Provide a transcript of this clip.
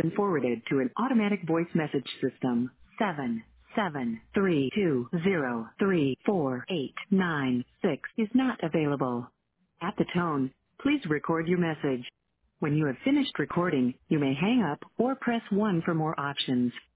been forwarded to an automatic voice message system. 773203489 is not available. At the tone, please record your message. When you have finished recording, you may hang up or press 1 for more options.